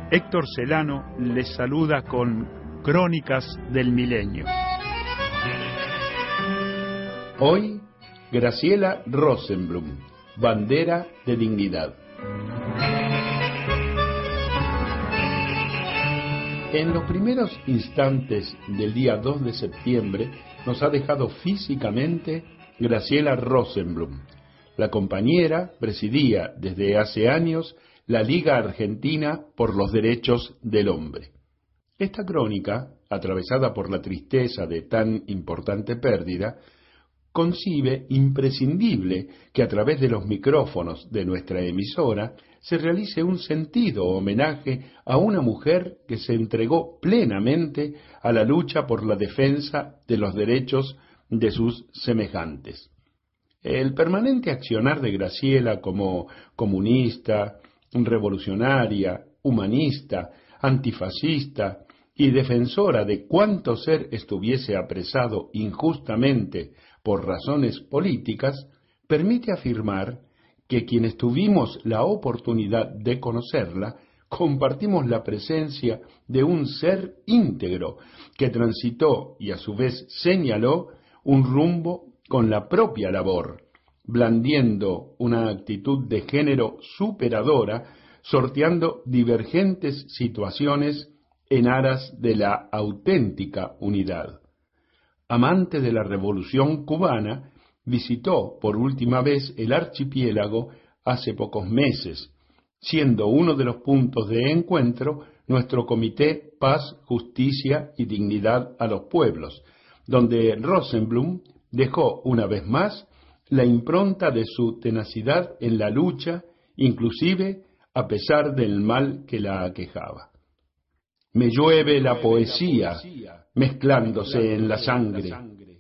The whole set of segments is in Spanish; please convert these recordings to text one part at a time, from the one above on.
Héctor Celano les saluda con Crónicas del Milenio. Hoy, Graciela Rosenblum, bandera de dignidad. En los primeros instantes del día 2 de septiembre nos ha dejado físicamente Graciela Rosenblum. La compañera presidía desde hace años la Liga Argentina por los Derechos del Hombre. Esta crónica, atravesada por la tristeza de tan importante pérdida, concibe imprescindible que a través de los micrófonos de nuestra emisora se realice un sentido homenaje a una mujer que se entregó plenamente a la lucha por la defensa de los derechos de sus semejantes. El permanente accionar de Graciela como comunista, revolucionaria, humanista, antifascista y defensora de cuanto ser estuviese apresado injustamente por razones políticas, permite afirmar que quienes tuvimos la oportunidad de conocerla, compartimos la presencia de un ser íntegro que transitó y a su vez señaló un rumbo con la propia labor, blandiendo una actitud de género superadora, sorteando divergentes situaciones en aras de la auténtica unidad. Amante de la Revolución cubana, visitó por última vez el archipiélago hace pocos meses, siendo uno de los puntos de encuentro nuestro Comité Paz, Justicia y Dignidad a los Pueblos, donde Rosenblum dejó una vez más la impronta de su tenacidad en la lucha, inclusive a pesar del mal que la aquejaba. Me llueve la poesía mezclándose en la sangre.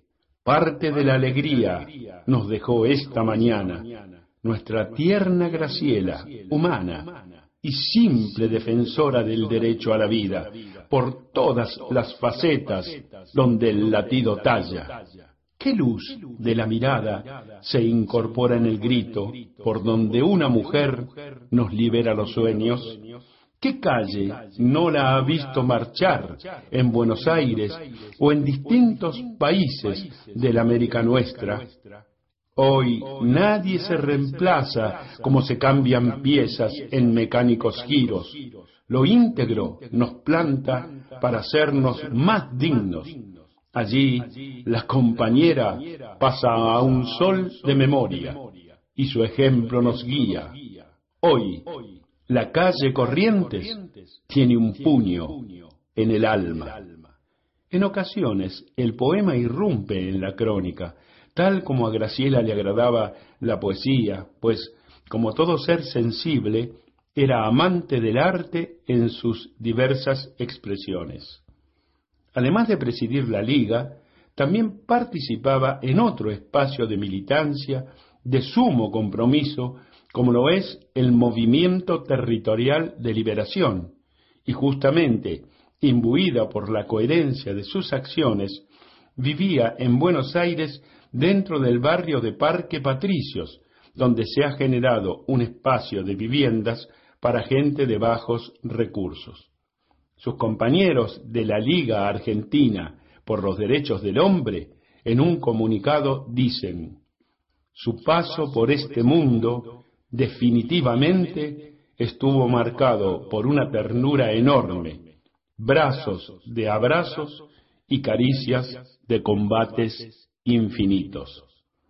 Parte de la alegría nos dejó esta mañana nuestra tierna Graciela, humana y simple defensora del derecho a la vida, por todas las facetas donde el latido talla. ¿Qué luz de la mirada se incorpora en el grito por donde una mujer nos libera los sueños? ¿Qué calle no la ha visto marchar en Buenos Aires o en distintos países de la América nuestra? Hoy nadie se reemplaza como se cambian piezas en mecánicos giros. Lo íntegro nos planta para hacernos más dignos. Allí la compañera pasa a un sol de memoria y su ejemplo nos guía. Hoy la calle Corrientes tiene un puño en el alma. En ocasiones el poema irrumpe en la crónica, tal como a Graciela le agradaba la poesía, pues, como todo ser sensible, era amante del arte en sus diversas expresiones. Además de presidir la Liga, también participaba en otro espacio de militancia de sumo compromiso, como lo es el Movimiento Territorial de Liberación, y justamente, imbuida por la coherencia de sus acciones, vivía en Buenos Aires dentro del barrio de Parque Patricios, donde se ha generado un espacio de viviendas para gente de bajos recursos. Sus compañeros de la Liga Argentina por los Derechos del Hombre, en un comunicado dicen: su paso por este mundo definitivamente estuvo marcado por una ternura enorme, brazos de abrazos y caricias de combates infinitos.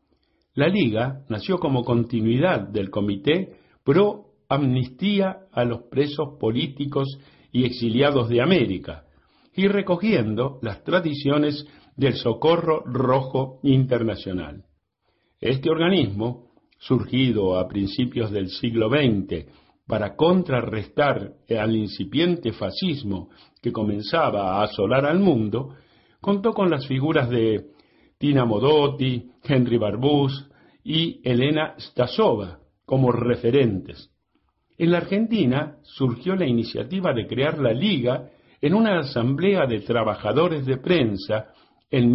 La Liga nació como continuidad del Comité Pro Amnistía a los Presos Políticos y Exiliados de América, y recogiendo las tradiciones del Socorro Rojo Internacional. Este organismo, surgido a principios del siglo XX para contrarrestar al incipiente fascismo que comenzaba a asolar al mundo, contó con las figuras de Tina Modotti, Henry Barbusse y Elena Stasova como referentes. En la Argentina surgió la iniciativa de crear la Liga en una asamblea de trabajadores de prensa en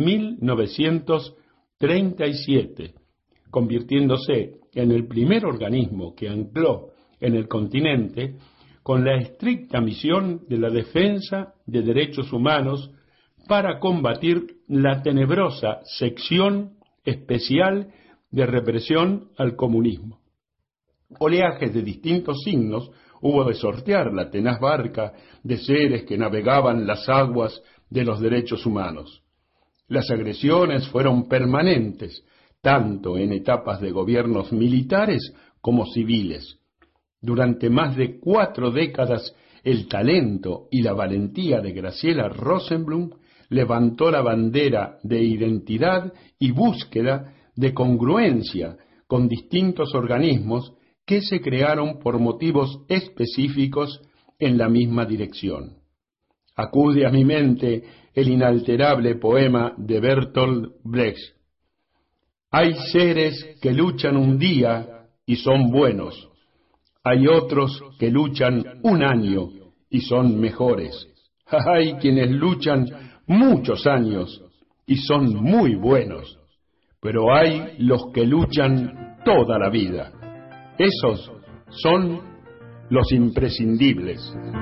1937, convirtiéndose en el primer organismo que ancló en el continente con la estricta misión de la defensa de derechos humanos para combatir la tenebrosa sección especial de represión al comunismo. Oleajes de distintos signos hubo de sortear la tenaz barca de seres que navegaban las aguas de los derechos humanos. Las agresiones fueron permanentes, tanto en etapas de gobiernos militares como civiles. Durante más de 4 décadas, el talento y la valentía de Graciela Rosenblum levantó la bandera de identidad y búsqueda de congruencia con distintos organismos que se crearon por motivos específicos en la misma dirección. Acude a mi mente el inalterable poema de Bertolt Brecht. Hay seres que luchan un día y son buenos. Hay otros que luchan un año y son mejores. Hay quienes luchan muchos años y son muy buenos. Pero hay los que luchan toda la vida. Esos son los imprescindibles.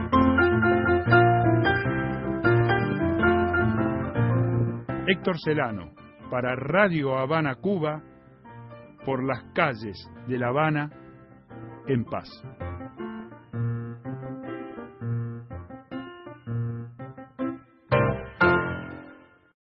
Héctor Celano, para Radio Habana, Cuba, por las calles de La Habana, en paz.